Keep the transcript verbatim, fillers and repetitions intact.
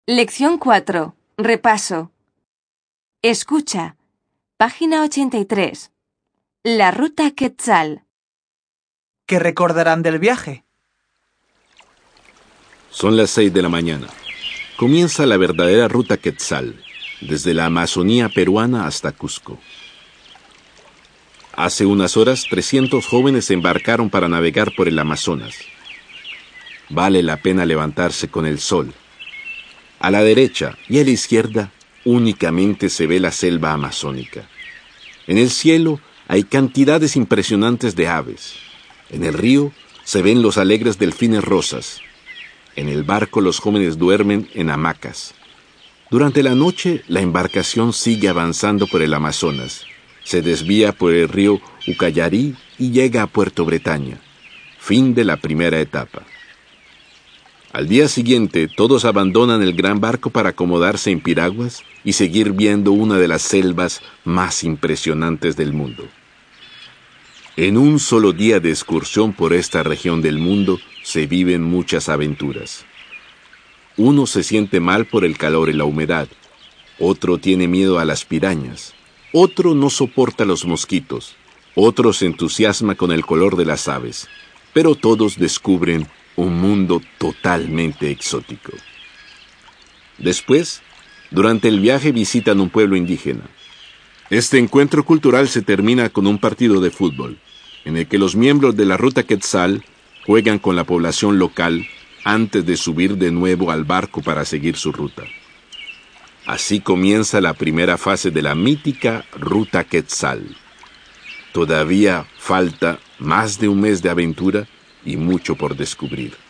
Lección cuatro. Repaso. Escucha. Página ochenta y tres. La ruta Quetzal. ¿Qué recordarán del viaje? Son las seis de la mañana. Comienza la verdadera ruta Quetzal, desde la Amazonía peruana hasta Cusco. Hace unas horas, trescientos jóvenes se embarcaron para navegar por el Amazonas. Vale la pena levantarse con el sol. A la derecha y a la izquierda únicamente se ve la selva amazónica. En el cielo hay cantidades impresionantes de aves. En el río se ven los alegres delfines rosas. En el barco los jóvenes duermen en hamacas. Durante la noche la embarcación sigue avanzando por el Amazonas. Se desvía por el río Ucayali y llega a Puerto Bretaña. Fin de la primera etapa. Al día siguiente, todos abandonan el gran barco para acomodarse en piraguas y seguir viendo una de las selvas más impresionantes del mundo. En un solo día de excursión por esta región del mundo se viven muchas aventuras. Uno se siente mal por el calor y la humedad, otro tiene miedo a las pirañas, otro no soporta los mosquitos, otro se entusiasma con el color de las aves, pero todos descubren un mundo totalmente exótico. Después, durante el viaje visitan un pueblo indígena. Este encuentro cultural se termina con un partido de fútbol, en el que los miembros de la ruta Quetzal juegan con la población local antes de subir de nuevo al barco para seguir su ruta. Así comienza la primera fase de la mítica ruta Quetzal. Todavía falta más de un mes de aventura y mucho por descubrir.